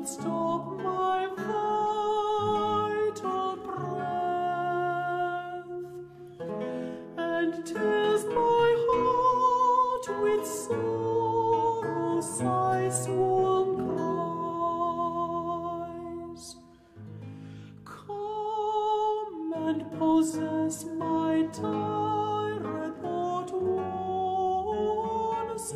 can't stop my vital breath, and tears my heart with sorrow, sighs, swollen cries. Come and possess my tired but worn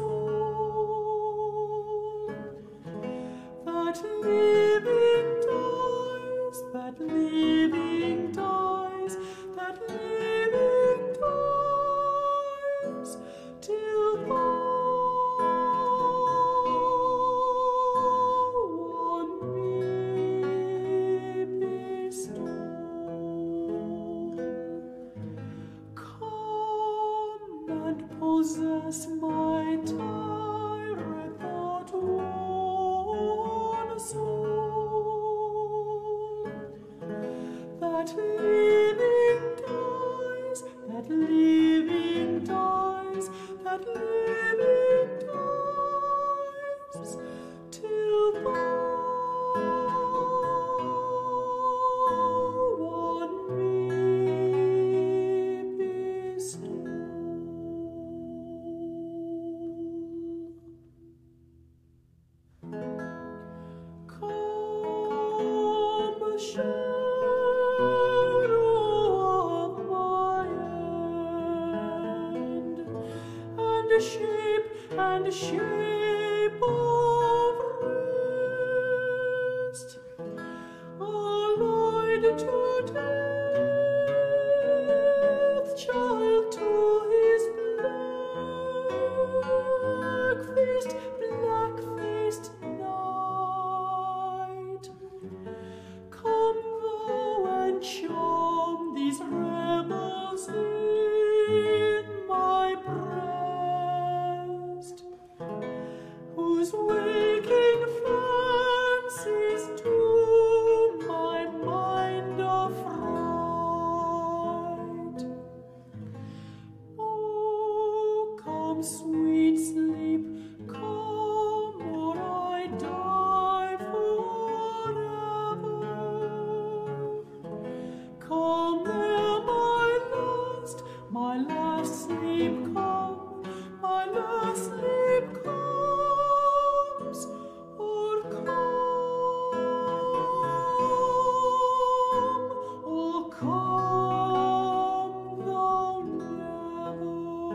soul, that living dies, that living dies, that living dies, till thou on me bestow. Come and possess my tired but worn soul, that living dies, that living dies, that living dies, till thou on me bestow. Come, shadow of my end, and shape of rest, allied to death, child to his black-faced night. Come thou and charm these rebels in my breast, whose waking fancies to my mind affright. Oh, come, sweet sleep, come, or I die forever. Come there, my last sleep come, my last sleep comes, or come thou never.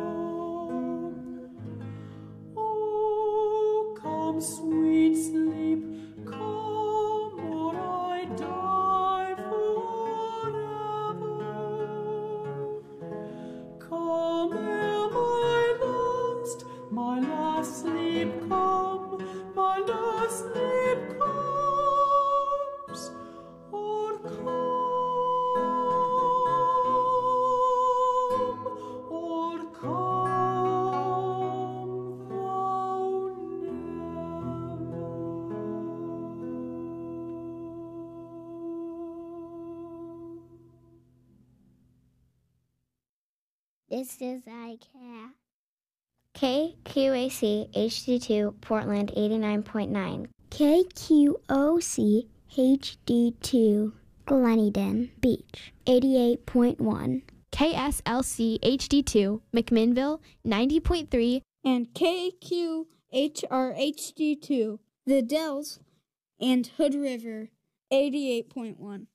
Oh, come, sweet sleep, come, or I die forever. Come ere my last sleep come, my last sleep comes, or come thou never. This is ICAT. KQAC HD2 Portland 89.9. KQOC HD2 Gleneden Beach 88.1. KSLC HD2 McMinnville 90.3. And KQHR HD2 The Dells and Hood River 88.1.